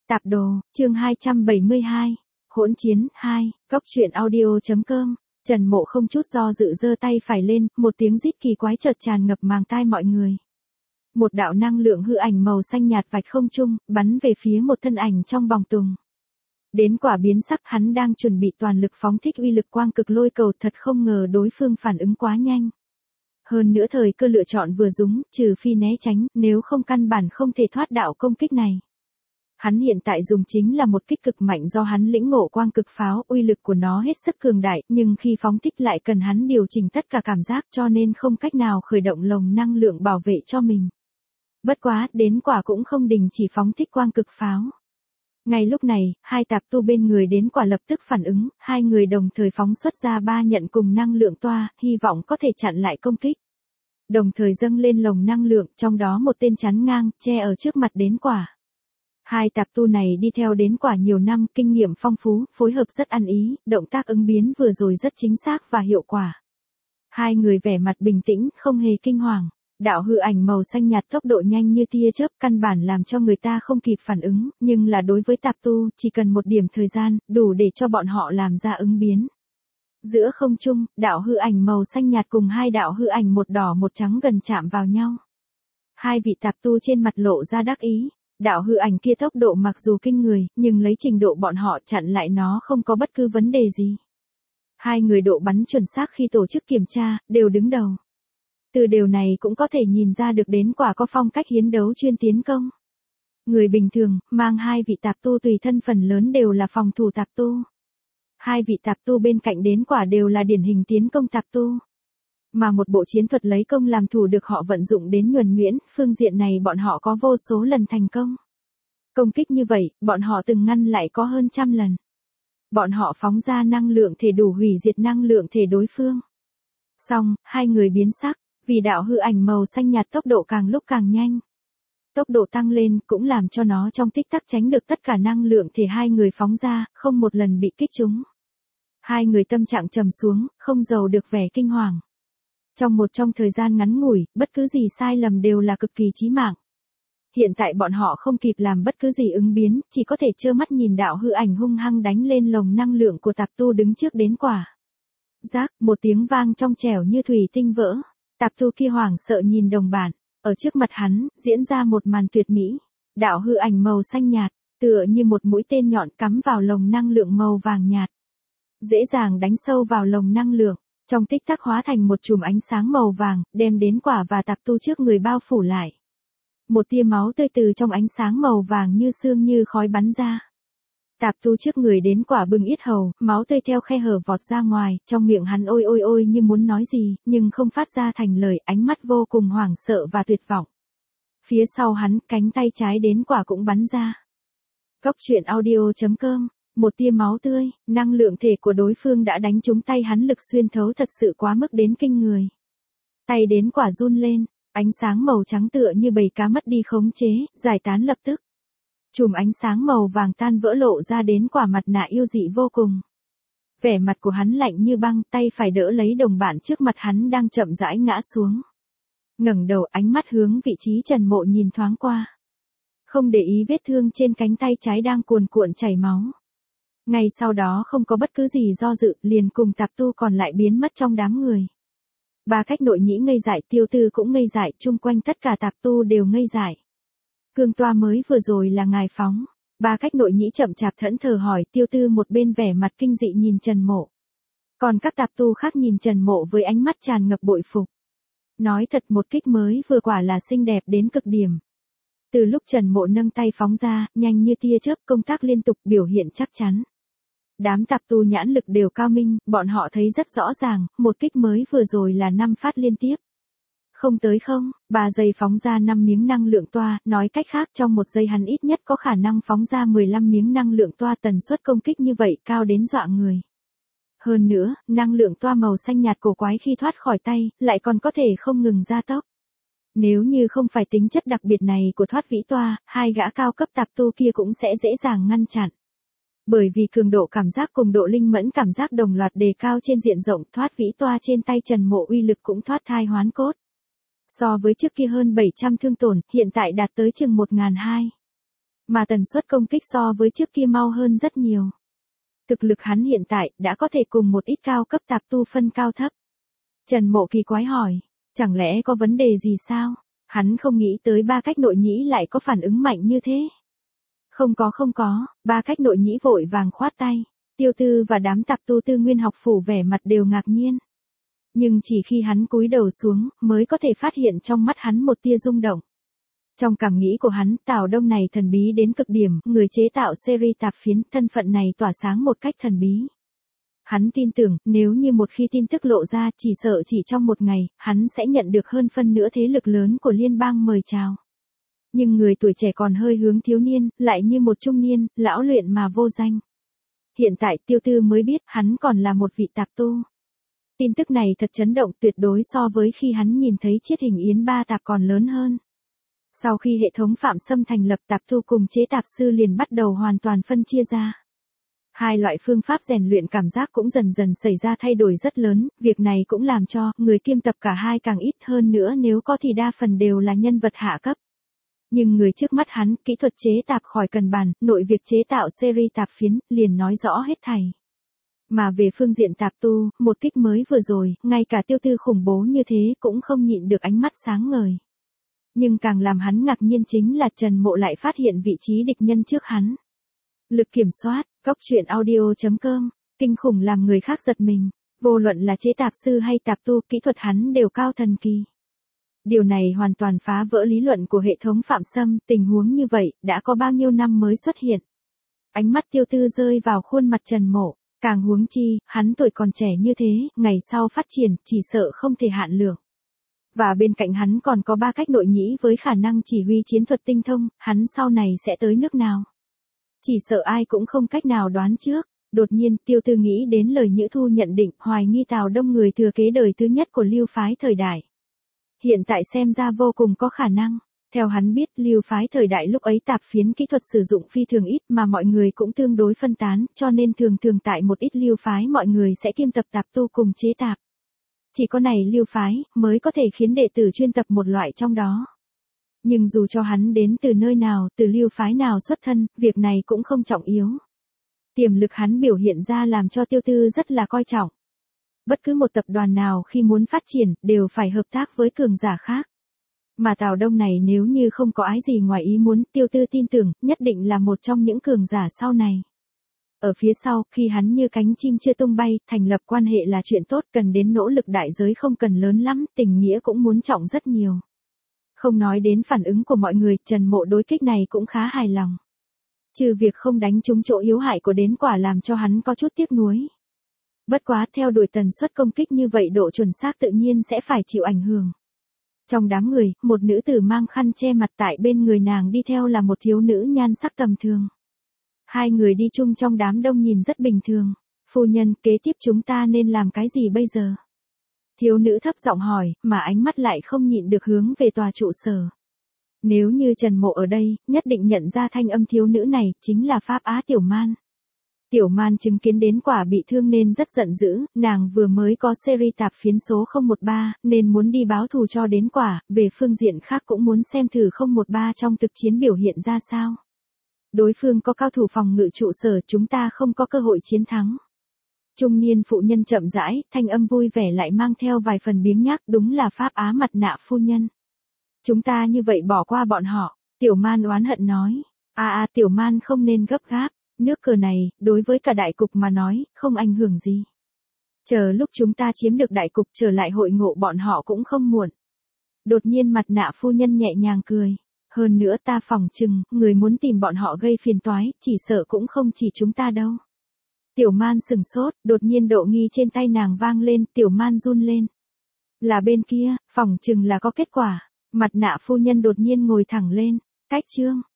Tạp đồ, chương 272. Hỗn chiến 2, góc truyện audio.com. Trần Mộ không chút do dự giơ tay phải lên, một tiếng rít kỳ quái chợt tràn ngập màng tai mọi người. Một đạo năng lượng hư ảnh màu xanh nhạt vạch không trung, bắn về phía một thân ảnh trong bóng tùng. Đến quả biến sắc, hắn đang chuẩn bị toàn lực phóng thích uy lực quang cực lôi cầu, thật không ngờ đối phương phản ứng quá nhanh. Hơn nữa thời cơ lựa chọn vừa đúng, trừ phi né tránh, nếu không căn bản không thể thoát đạo công kích này. Hắn hiện tại dùng chính là một kích cực mạnh do hắn lĩnh ngộ quang cực pháo, uy lực của nó hết sức cường đại, nhưng khi phóng thích lại cần hắn điều chỉnh tất cả cảm giác, cho nên không cách nào khởi động lồng năng lượng bảo vệ cho mình. Bất quá, đến quả cũng không đình chỉ phóng thích quang cực pháo. Ngay lúc này, hai tạp tu bên người đến quả lập tức phản ứng, hai người đồng thời phóng xuất ra 3 nhận cùng năng lượng toa, hy vọng có thể chặn lại công kích. Đồng thời dâng lên lồng năng lượng, trong đó một tên chắn ngang, che ở trước mặt đến quả. Hai tạp tu này đi theo đến quả nhiều năm, kinh nghiệm phong phú, phối hợp rất ăn ý, động tác ứng biến vừa rồi rất chính xác và hiệu quả. Hai người vẻ mặt bình tĩnh, không hề kinh hoàng. Đạo hư ảnh màu xanh nhạt tốc độ nhanh như tia chớp, căn bản làm cho người ta không kịp phản ứng, nhưng là đối với tạp tu, chỉ cần một điểm thời gian, đủ để cho bọn họ làm ra ứng biến. Giữa không trung, đạo hư ảnh màu xanh nhạt cùng hai đạo hư ảnh một đỏ một trắng gần chạm vào nhau. Hai vị tạp tu trên mặt lộ ra đắc ý. Đạo hư ảnh kia tốc độ mặc dù kinh người, nhưng lấy trình độ bọn họ chặn lại nó không có bất cứ vấn đề gì. Hai người độ bắn chuẩn xác khi tổ chức kiểm tra, đều đứng đầu. Từ điều này cũng có thể nhìn ra được đến quả có phong cách hiến đấu chuyên tiến công. Người bình thường, mang hai vị tạp tu tùy thân phần lớn đều là phòng thủ tạp tu. Hai vị tạp tu bên cạnh đến quả đều là điển hình tiến công tạp tu. Mà một bộ chiến thuật lấy công làm thủ được họ vận dụng đến nhuần nhuyễn, phương diện này bọn họ có vô số lần thành công. Công kích như vậy, bọn họ từng ngăn lại có hơn 100 lần. Bọn họ phóng ra năng lượng thể đủ hủy diệt năng lượng thể đối phương. Xong, hai người biến sắc, vì đạo hư ảnh màu xanh nhạt tốc độ càng lúc càng nhanh. Tốc độ tăng lên cũng làm cho nó trong tích tắc tránh được tất cả năng lượng thể hai người phóng ra, không một lần bị kích trúng. Hai người tâm trạng trầm xuống, không giấu được vẻ kinh hoàng. Trong thời gian ngắn ngủi, bất cứ gì sai lầm đều là cực kỳ chí mạng. Hiện tại bọn họ không kịp làm bất cứ gì ứng biến, chỉ có thể trơ mắt nhìn đạo hư ảnh hung hăng đánh lên lồng năng lượng của tạp tu đứng trước đến quả. Rác, một tiếng vang trong trẻo như thủy tinh vỡ. Tạp tu kia hoảng sợ nhìn đồng bạn, ở trước mặt hắn, diễn ra một màn tuyệt mỹ. Đạo hư ảnh màu xanh nhạt, tựa như một mũi tên nhọn cắm vào lồng năng lượng màu vàng nhạt. Dễ dàng đánh sâu vào lồng năng lượng. Trong tích tắc hóa thành một chùm ánh sáng màu vàng, đem đến quả và tạp tu trước người bao phủ lại. Một tia máu tươi từ trong ánh sáng màu vàng như sương như khói bắn ra. Tạp tu trước người đến quả bừng yết hầu, máu tươi theo khe hở vọt ra ngoài, trong miệng hắn ôi ôi ôi như muốn nói gì, nhưng không phát ra thành lời, ánh mắt vô cùng hoảng sợ và tuyệt vọng. Phía sau hắn, cánh tay trái đến quả cũng bắn ra. Góc truyện audio.com. Một tia máu tươi, năng lượng thể của đối phương đã đánh trúng tay hắn, lực xuyên thấu thật sự quá mức đến kinh người. Tay đến quả run lên, ánh sáng màu trắng tựa như bầy cá mất đi khống chế, giải tán lập tức. Chùm ánh sáng màu vàng tan vỡ lộ ra đến quả mặt nạ yêu dị vô cùng. Vẻ mặt của hắn lạnh như băng, tay phải đỡ lấy đồng bạn trước mặt hắn đang chậm rãi ngã xuống. Ngẩng đầu, ánh mắt hướng vị trí Trần Mộ nhìn thoáng qua. Không để ý vết thương trên cánh tay trái đang cuồn cuộn chảy máu. Ngay sau đó không có bất cứ gì do dự, liền cùng tạp tu còn lại biến mất trong đám người. Ba cách nội nhĩ ngây dại, Tiêu Tư cũng ngây dại, chung quanh tất cả tạp tu đều ngây dại. Cương toa mới vừa rồi là ngài phóng. Ba cách nội nhĩ chậm chạp thẫn thờ hỏi, Tiêu Tư một bên vẻ mặt kinh dị nhìn Trần Mộ. Còn các tạp tu khác nhìn Trần Mộ với ánh mắt tràn ngập bội phục. Nói thật, một kích mới vừa quả là xinh đẹp đến cực điểm. Từ lúc Trần Mộ nâng tay phóng ra, nhanh như tia chớp, công tác liên tục, biểu hiện chắc chắn. Đám tạp tu nhãn lực đều cao minh, bọn họ thấy rất rõ ràng, một kích mới vừa rồi là 5 phát liên tiếp. Không tới không, 3 giây phóng ra 5 miếng năng lượng toa, nói cách khác trong 1 giây hắn ít nhất có khả năng phóng ra 15 miếng năng lượng toa, tần suất công kích như vậy cao đến dọa người. Hơn nữa, năng lượng toa màu xanh nhạt cổ quái khi thoát khỏi tay, lại còn có thể không ngừng gia tốc. Nếu như không phải tính chất đặc biệt này của thoát vĩ toa, hai gã cao cấp tạp tu kia cũng sẽ dễ dàng ngăn chặn. Bởi vì cường độ cảm giác cùng độ linh mẫn cảm giác đồng loạt đề cao trên diện rộng, thoát vĩ toa trên tay Trần Mộ uy lực cũng thoát thai hoán cốt. So với trước kia hơn 700 thương tổn, hiện tại đạt tới chừng 1.200. Mà tần suất công kích so với trước kia mau hơn rất nhiều. Thực lực hắn hiện tại đã có thể cùng một ít cao cấp tạp tu phân cao thấp. Trần Mộ kỳ quái hỏi, chẳng lẽ có vấn đề gì sao? Hắn không nghĩ tới ba cách nội nhĩ lại có phản ứng mạnh như thế. Không có, ba cách nội nhĩ vội vàng khoát tay. Tiêu Tư và đám tạp tu Tư Nguyên học phủ vẻ mặt đều ngạc nhiên. Nhưng chỉ khi hắn cúi đầu xuống, mới có thể phát hiện trong mắt hắn một tia rung động. Trong cảm nghĩ của hắn, Tào Đông này thần bí đến cực điểm, người chế tạo series tạp phiến, thân phận này tỏa sáng một cách thần bí. Hắn tin tưởng, nếu như một khi tin tức lộ ra, chỉ sợ chỉ trong một ngày, hắn sẽ nhận được hơn phân nửa thế lực lớn của liên bang mời chào. Nhưng người tuổi trẻ còn hơi hướng thiếu niên, lại như một trung niên, lão luyện mà vô danh. Hiện tại Tiêu Tư mới biết hắn còn là một vị tạp tu. Tin tức này thật chấn động, tuyệt đối so với khi hắn nhìn thấy chiết hình yến ba tạp còn lớn hơn. Sau khi hệ thống Phạm Sâm thành lập, tạp tu cùng chế tạp sư liền bắt đầu hoàn toàn phân chia ra. Hai loại phương pháp rèn luyện cảm giác cũng dần dần xảy ra thay đổi rất lớn, việc này cũng làm cho người kiêm tập cả hai càng ít hơn nữa, nếu có thì đa phần đều là nhân vật hạ cấp. Nhưng người trước mắt hắn, kỹ thuật chế tạp khỏi cần bàn, nội việc chế tạo series tạp phiến, liền nói rõ hết thảy. Mà về phương diện tạp tu, một kích mới vừa rồi, ngay cả Tiêu Tư khủng bố như thế cũng không nhịn được ánh mắt sáng ngời. Nhưng càng làm hắn ngạc nhiên chính là Trần Mộ lại phát hiện vị trí địch nhân trước hắn. Lực kiểm soát, goctruyện.audio.com, kinh khủng làm người khác giật mình. Vô luận là chế tạp sư hay tạp tu, kỹ thuật hắn đều cao thần kỳ. Điều này hoàn toàn phá vỡ lý luận của hệ thống Phạm Sâm, tình huống như vậy, đã có bao nhiêu năm mới xuất hiện. Ánh mắt Tiêu Tư rơi vào khuôn mặt Trần Mộ, càng huống chi, hắn tuổi còn trẻ như thế, ngày sau phát triển, chỉ sợ không thể hạn lượng. Và bên cạnh hắn còn có ba cách nội nhĩ với khả năng chỉ huy chiến thuật tinh thông, hắn sau này sẽ tới nước nào. Chỉ sợ ai cũng không cách nào đoán trước. Đột nhiên, Tiêu Tư nghĩ đến lời Nhữ Thu nhận định, hoài nghi Tào Đông người thừa kế đời thứ nhất của Lưu phái thời đại. Hiện tại xem ra vô cùng có khả năng. Theo hắn biết, Lưu phái thời đại lúc ấy tạp phiến kỹ thuật sử dụng phi thường ít, mà mọi người cũng tương đối phân tán, cho nên thường tại một ít Lưu phái mọi người sẽ kiêm tập tạp tu cùng chế tạp. Chỉ có này Lưu phái mới có thể khiến đệ tử chuyên tập một loại trong đó. Nhưng dù cho hắn đến từ nơi nào, từ Lưu phái nào xuất thân, việc này cũng không trọng yếu. Tiềm lực hắn biểu hiện ra làm cho Tiêu Tư rất là coi trọng. Bất cứ một tập đoàn nào khi muốn phát triển, đều phải hợp tác với cường giả khác. Mà Tào Đông này nếu như không có ái gì ngoài ý muốn, Tiêu Tư tin tưởng, nhất định là một trong những cường giả sau này. Ở phía sau, khi hắn như cánh chim chưa tung bay, thành lập quan hệ là chuyện tốt, cần đến nỗ lực đại giới không cần lớn lắm, tình nghĩa cũng muốn trọng rất nhiều. Không nói đến phản ứng của mọi người, Trần Mộ đối kích này cũng khá hài lòng. Trừ việc không đánh trúng chỗ yếu hại của đến quả làm cho hắn có chút tiếc nuối. Bất quá, theo đuổi tần suất công kích như vậy độ chuẩn xác tự nhiên sẽ phải chịu ảnh hưởng. Trong đám người, một nữ tử mang khăn che mặt, tại bên người nàng đi theo là một thiếu nữ nhan sắc tầm thường. Hai người đi chung trong đám đông nhìn rất bình thường. Phu nhân, kế tiếp chúng ta nên làm cái gì bây giờ? Thiếu nữ thấp giọng hỏi, mà ánh mắt lại không nhịn được hướng về tòa trụ sở. Nếu như Trần Mộ ở đây, nhất định nhận ra thanh âm thiếu nữ này, chính là Pháp Á Tiểu Man. Tiểu Man chứng kiến đến quả bị thương nên rất giận dữ, nàng vừa mới có series tạp phiến số 013, nên muốn đi báo thù cho đến quả, về phương diện khác cũng muốn xem thử 013 trong thực chiến biểu hiện ra sao. Đối phương có cao thủ phòng ngự trụ sở, chúng ta không có cơ hội chiến thắng. Trung niên phụ nhân chậm rãi, thanh âm vui vẻ lại mang theo vài phần biếng nhác, đúng là Pháp Á mặt nạ phu nhân. Chúng ta như vậy bỏ qua bọn họ, Tiểu Man oán hận nói. Tiểu Man không nên gấp gáp, nước cờ này, đối với cả đại cục mà nói, không ảnh hưởng gì. Chờ lúc chúng ta chiếm được đại cục trở lại hội ngộ bọn họ cũng không muộn. Đột nhiên mặt nạ phu nhân nhẹ nhàng cười. Hơn nữa ta phỏng chừng, người muốn tìm bọn họ gây phiền toái, chỉ sợ cũng không chỉ chúng ta đâu. Tiểu Man sừng sốt, đột nhiên độ nghi trên tay nàng vang lên, Tiểu Man run lên. Là bên kia, phỏng chừng là có kết quả. Mặt nạ phu nhân đột nhiên ngồi thẳng lên. Cách chương.